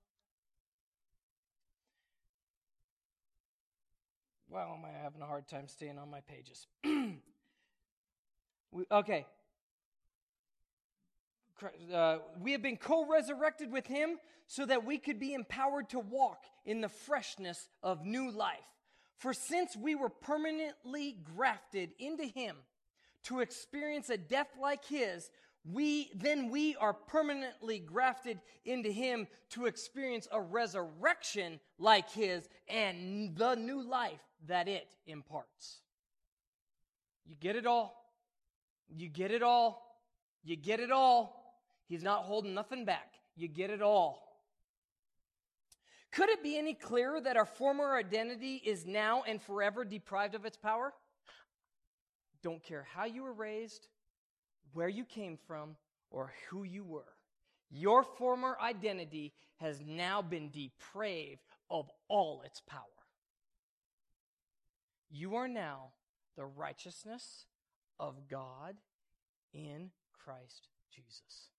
Wow, am I having a hard time staying on my pages? Okay. We have been co-resurrected with him so that we could be empowered to walk in the freshness of new life. For since we were permanently grafted into him to experience a death like his, we are permanently grafted into him to experience a resurrection like his and the new life that it imparts. You get it all? You get it all? You get it all? He's not holding nothing back. You get it all. Could it be any clearer that our former identity is now and forever deprived of its power? Don't care how you were raised, where you came from, or who you were. Your former identity has now been depraved of all its power. You are now the righteousness of God in Christ Jesus.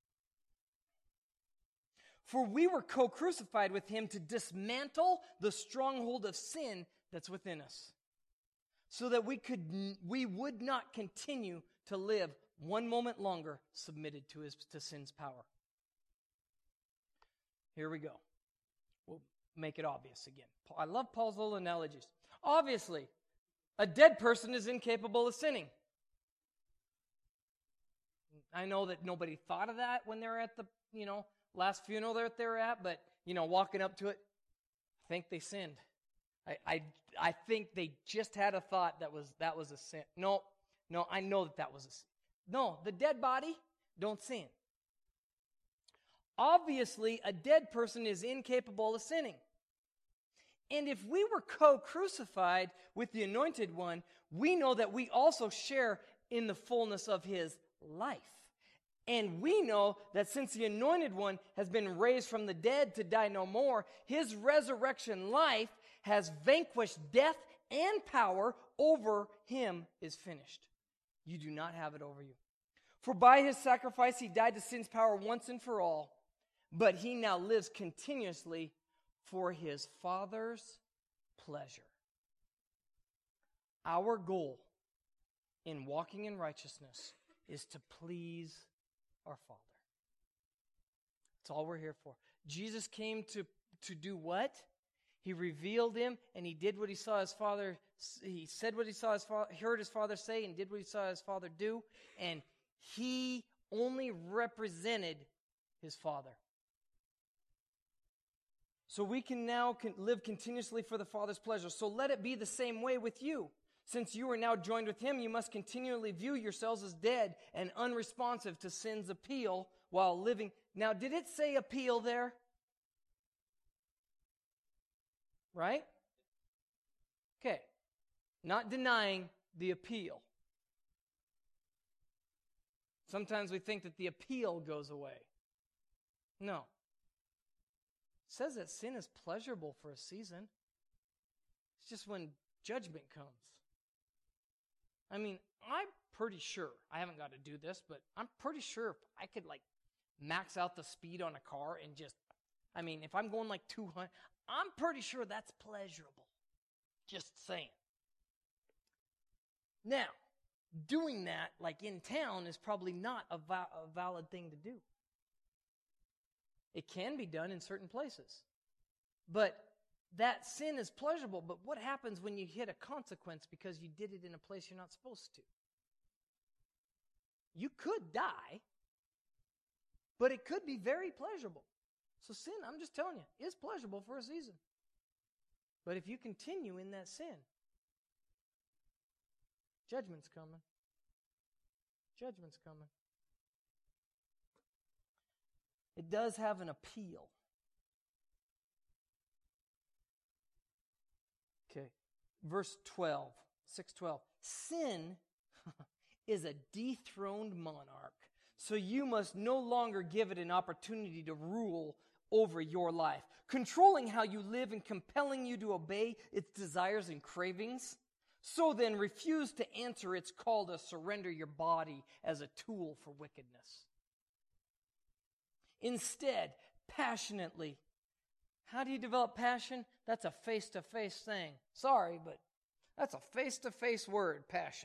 For we were co-crucified with him to dismantle the stronghold of sin that's within us, so that we would not continue to live one moment longer submitted to sin's power. Here we go. We'll make it obvious again. I love Paul's little analogies. Obviously, a dead person is incapable of sinning. I know that nobody thought of that when they're at the, last funeral that they were at, but, walking up to it, I think they sinned. I think they just had a thought that was a sin. No, I know that was a sin. No, the dead body don't sin. Obviously, a dead person is incapable of sinning. And if we were co-crucified with the Anointed One, we know that we also share in the fullness of his life. And we know that since the Anointed One has been raised from the dead to die no more, his resurrection life has vanquished death and power over him is finished. You do not have it over you. For by his sacrifice he died to sin's power once and for all, but he now lives continuously for his Father's pleasure. Our goal in walking in righteousness is to please our Father. That's all we're here for. Jesus came to do what? He revealed him, and he did what he saw his Father. He said what he saw his Father, heard his Father say, and did what he saw his Father do. And he only represented his Father. So we can now live continuously for the Father's pleasure. So let it be the same way with you. Since you are now joined with him, you must continually view yourselves as dead and unresponsive to sin's appeal while living. Now, did it say appeal there? Right? Okay. Not denying the appeal. Sometimes we think that the appeal goes away. No. It says that sin is pleasurable for a season. It's just when judgment comes. I mean, I'm pretty sure, I haven't got to do this, but I'm pretty sure if I could max out the speed on a car and if I'm going 200, I'm pretty sure that's pleasurable. Just saying. Now, doing that in town is probably not a valid thing to do. It can be done in certain places. But that sin is pleasurable, but what happens when you hit a consequence because you did it in a place you're not supposed to? You could die, but it could be very pleasurable. So sin, I'm just telling you, is pleasurable for a season. But if you continue in that sin, judgment's coming. Judgment's coming. It does have an appeal. Okay, verse 12, 6:12. Sin is a dethroned monarch, so you must no longer give it an opportunity to rule over your life, controlling how you live and compelling you to obey its desires and cravings. So then, refuse to answer its call to surrender your body as a tool for wickedness. Instead, passionately. How do you develop passion? That's a face-to-face thing. Sorry, but that's a face-to-face word, passion.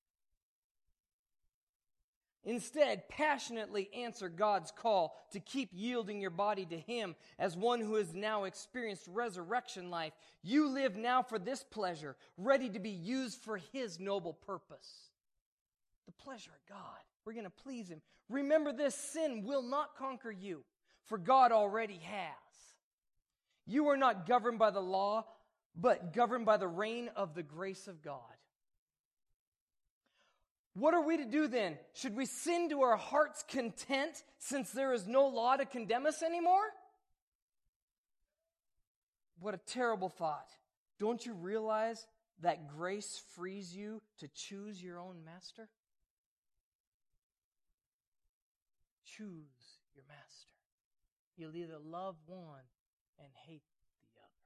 Instead, passionately answer God's call to keep yielding your body to Him as one who has now experienced resurrection life. You live now for this pleasure, ready to be used for His noble purpose. The pleasure of God. We're going to please Him. Remember this, sin will not conquer you, for God already has. You are not governed by the law, but governed by the reign of the grace of God. What are we to do then? Should we sin to our heart's content since there is no law to condemn us anymore? What a terrible thought. Don't you realize that grace frees you to choose your own master? Choose your master. You'll either love one and hate the other.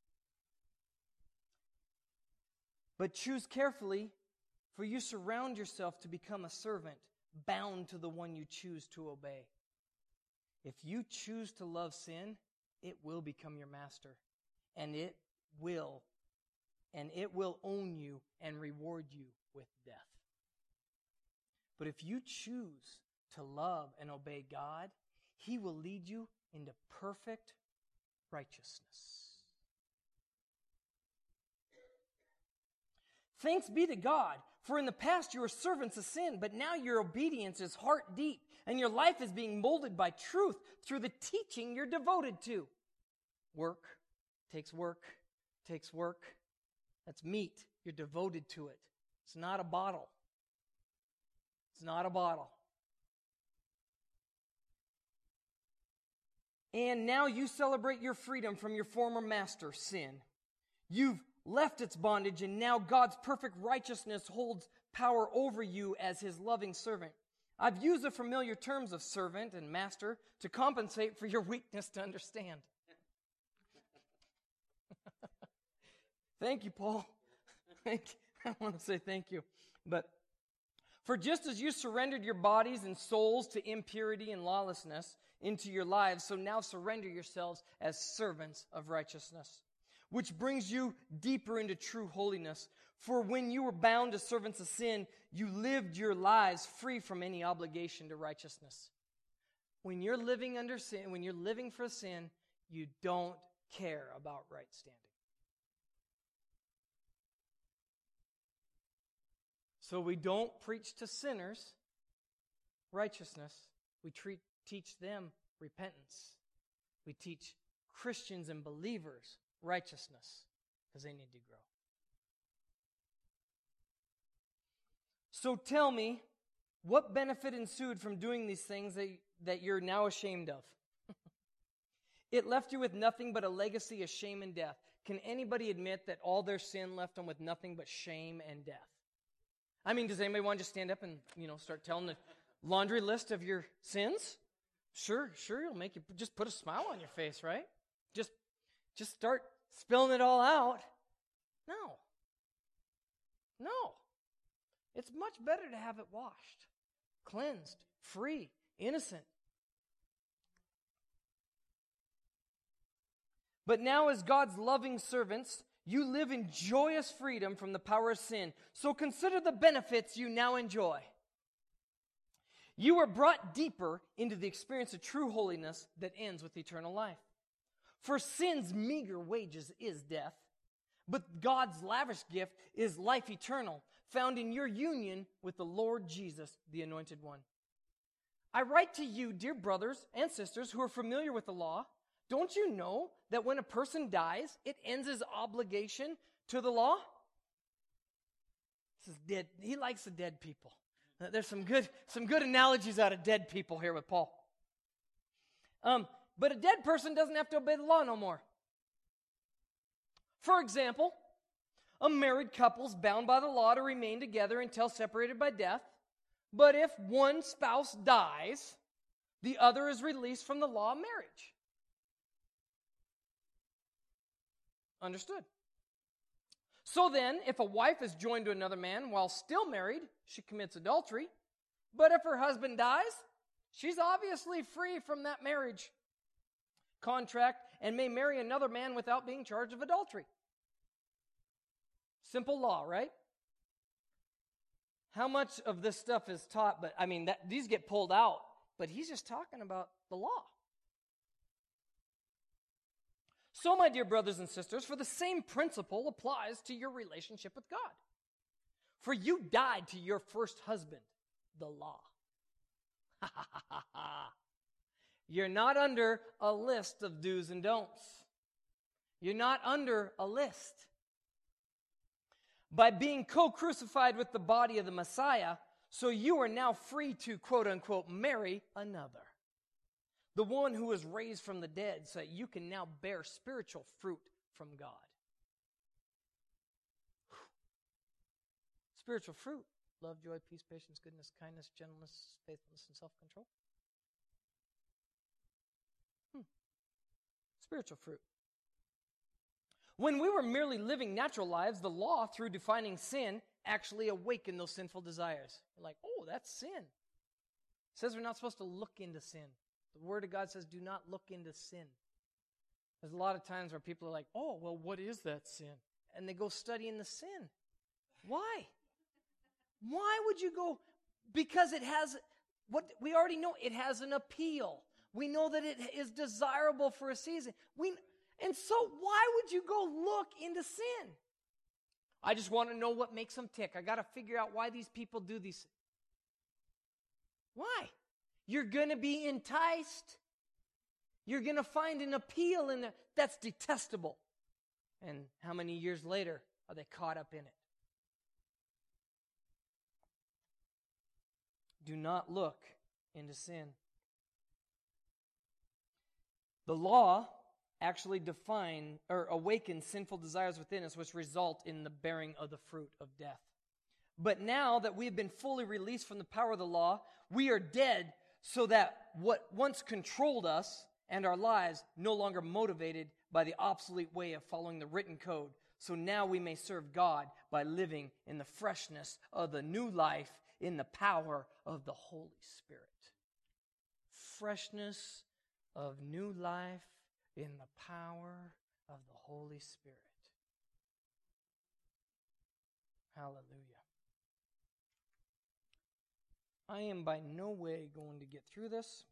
But choose carefully, for you surround yourself to become a servant, bound to the one you choose to obey. If you choose to love sin, it will become your master, and it will own you and reward you with death. But if you choose to love and obey God, He will lead you into perfect righteousness. Thanks be to God, for in the past you were servants of sin, but now your obedience is heart deep, and your life is being molded by truth through the teaching you're devoted to. Work takes work, takes work. That's meat. You're devoted to it. It's not a bottle. It's not a bottle. And now you celebrate your freedom from your former master, sin. You've left its bondage, and now God's perfect righteousness holds power over you as His loving servant. I've used the familiar terms of servant and master to compensate for your weakness to understand. Thank you, Paul. I want to say thank you. But for just as you surrendered your bodies and souls to impurity and lawlessness into your lives, so now surrender yourselves as servants of righteousness, which brings you deeper into true holiness. For when you were bound to servants of sin, you lived your lives free from any obligation to righteousness. When you're living under sin, when you're living for sin, you don't care about right standing. So we don't preach to sinners righteousness. We teach them repentance. We teach Christians and believers righteousness because they need to grow. So tell me, what benefit ensued from doing these things that you're now ashamed of? It left you with nothing but a legacy of shame and death. Can anybody admit that all their sin left them with nothing but shame and death? I mean, does anybody want to just stand up and, start telling the laundry list of your sins? Sure, it'll make you just put a smile on your face, right? Just start spilling it all out. No. It's much better to have it washed, cleansed, free, innocent. But now as God's loving servants, you live in joyous freedom from the power of sin. So consider the benefits you now enjoy. You are brought deeper into the experience of true holiness that ends with eternal life. For sin's meager wages is death, but God's lavish gift is life eternal, found in your union with the Lord Jesus, the Anointed One. I write to you, dear brothers and sisters who are familiar with the law. Don't you know that when a person dies, it ends his obligation to the law? This is dead. He likes the dead people. There's some good analogies out of dead people here with Paul. But a dead person doesn't have to obey the law no more. For example, a married couple is bound by the law to remain together until separated by death. But if one spouse dies, the other is released from the law of marriage. Understood? So then, if a wife is joined to another man while still married, she commits adultery. But if her husband dies, she's obviously free from that marriage contract and may marry another man without being charged of adultery. Simple law, right? How much of this stuff is taught? But these get pulled out. But he's just talking about the law. So, my dear brothers and sisters, for the same principle applies to your relationship with God. For you died to your first husband, the law. You're not under a list of do's and don'ts. You're not under a list. By being co-crucified with the body of the Messiah, so you are now free to, quote-unquote, marry another. The one who was raised from the dead, so that you can now bear spiritual fruit from God. Spiritual fruit: love, joy, peace, patience, goodness, kindness, gentleness, faithfulness, and self-control. Spiritual fruit. When we were merely living natural lives, the law, through defining sin, actually awakened those sinful desires. You're like, oh, that's sin. It says we're not supposed to look into sin. The Word of God says, do not look into sin. There's a lot of times where people are like, oh, well, what is that sin? And they go studying the sin. Why? Why would you go? Because it has, what we already know, it has an appeal. We know that it is desirable for a season. And so why would you go look into sin? I just want to know what makes them tick. I got to figure out why these people do these. Why? You're going to be enticed. You're going to find an appeal in there that's detestable. And how many years later are they caught up in it? Do not look into sin. The law actually define or awaken sinful desires within us, which result in the bearing of the fruit of death. But now that we have been fully released from the power of the law, we are dead, so that what once controlled us and our lives no longer motivated by the obsolete way of following the written code. So now we may serve God by living in the freshness of the new life in the power of the Holy Spirit. Freshness of new life in the power of the Holy Spirit. Hallelujah. I am by no way going to get through this.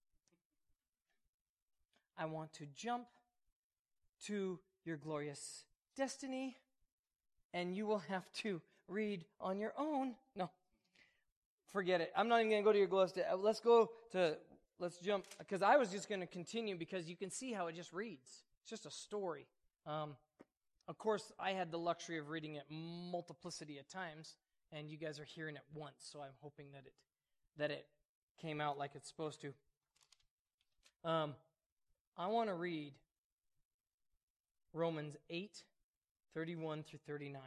I want to jump to your glorious destiny, and you will have to read on your own. No, forget it. I'm not even going to go to your glorious destiny. Let's jump, because I was just going to continue, because you can see how it just reads. It's just a story. Of course, I had the luxury of reading it multiplicity of times, and you guys are hearing it once, so I'm hoping that it came out like it's supposed to. I want to read Romans 8:31 through 39.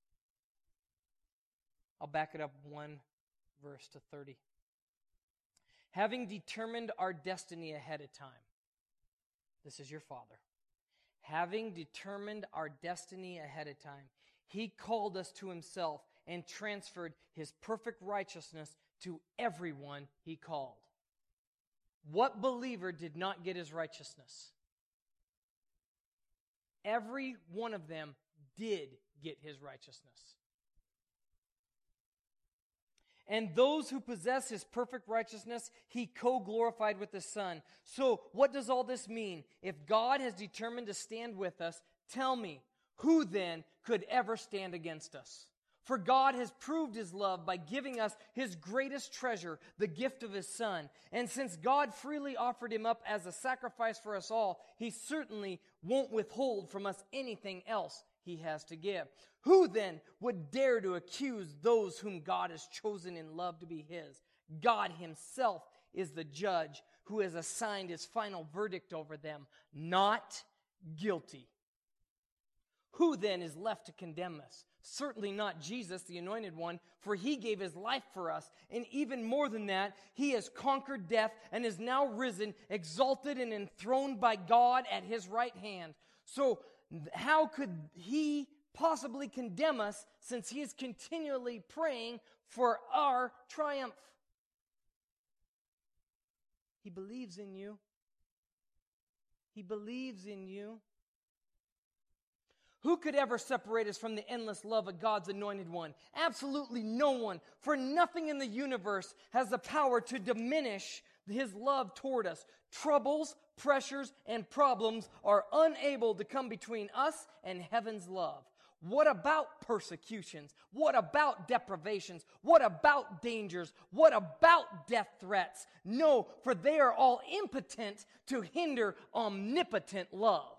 I'll back it up one verse to 30. Having determined our destiny ahead of time. This is your Father. Having determined our destiny ahead of time, He called us to Himself and transferred His perfect righteousness to everyone He called. What believer did not get his righteousness? Every one of them did get his righteousness. And those who possess His perfect righteousness, He co-glorified with the Son. So what does all this mean? If God has determined to stand with us, tell me, who then could ever stand against us? For God has proved His love by giving us His greatest treasure, the gift of His Son. And since God freely offered Him up as a sacrifice for us all, He certainly won't withhold from us anything else He has to give. Who then would dare to accuse those whom God has chosen in love to be His? God Himself is the judge who has assigned His final verdict over them. Not guilty. Who then is left to condemn us? Certainly not Jesus, the Anointed One, for He gave His life for us. And even more than that, He has conquered death and is now risen, exalted and enthroned by God at His right hand. So how could He possibly condemn us, since He is continually praying for our triumph? He believes in you. He believes in you. Who could ever separate us from the endless love of God's Anointed One? Absolutely no one. For nothing in the universe has the power to diminish His love toward us. Troubles, pressures, and problems are unable to come between us and heaven's love. What about persecutions? What about deprivations? What about dangers? What about death threats? No, for they are all impotent to hinder omnipotent love.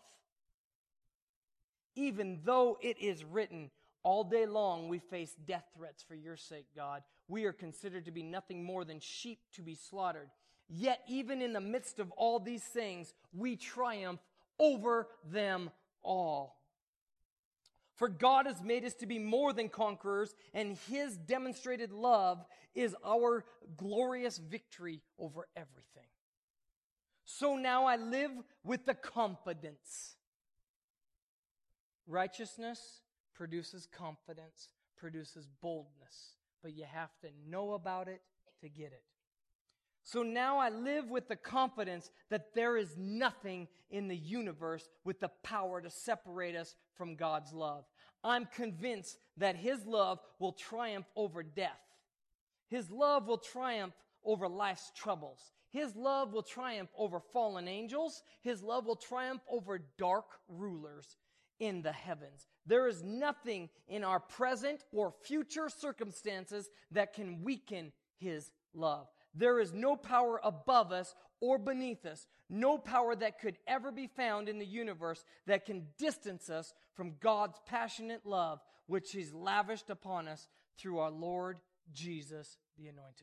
Even though it is written, all day long we face death threats for your sake, God. We are considered to be nothing more than sheep to be slaughtered. Yet even in the midst of all these things, we triumph over them all. For God has made us to be more than conquerors, and His demonstrated love is our glorious victory over everything. So now I live with the confidence. Righteousness produces confidence, produces boldness, but you have to know about it to get it. So now I live with the confidence that there is nothing in the universe with the power to separate us from God's love. I'm convinced that His love will triumph over death. His love will triumph over life's troubles. His love will triumph over fallen angels. His love will triumph over dark rulers in the heavens. There is nothing in our present or future circumstances that can weaken His love. There is no power above us or beneath us, no power that could ever be found in the universe that can distance us from God's passionate love, which He's lavished upon us through our Lord Jesus, the Anointed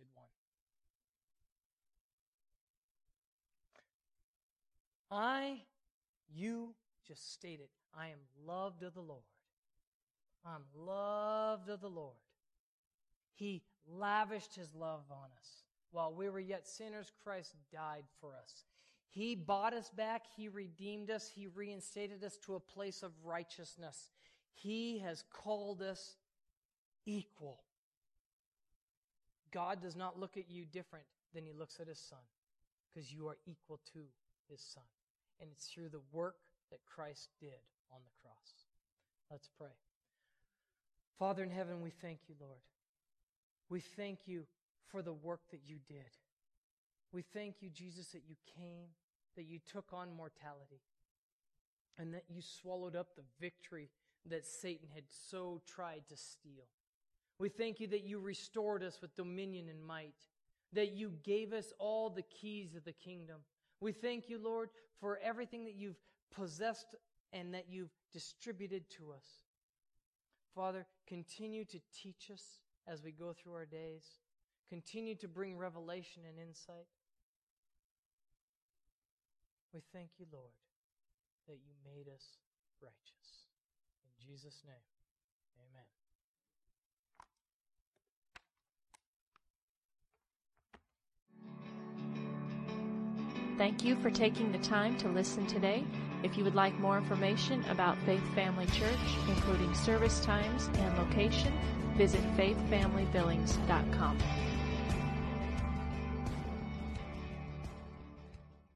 One. You just stated, I am loved of the Lord. I'm loved of the Lord. He lavished His love on us. While we were yet sinners, Christ died for us. He bought us back. He redeemed us. He reinstated us to a place of righteousness. He has called us equal. God does not look at you different than He looks at His Son, because you are equal to His Son. And it's through the work that Christ did on the cross. Let's pray. Father in heaven, we thank You, Lord. We thank You for the work that You did. We thank You, Jesus, that You came, that You took on mortality, and that You swallowed up the victory that Satan had so tried to steal. We thank You that You restored us with dominion and might, that You gave us all the keys of the kingdom. We thank You, Lord, for everything that You've possessed and that You've distributed to us. Father, continue to teach us as we go through our days. Continue to bring revelation and insight. We thank You, Lord, that You made us righteous. In Jesus' name, amen. Thank you for taking the time to listen today. If you would like more information about Faith Family Church, including service times and location, visit faithfamilybillings.com.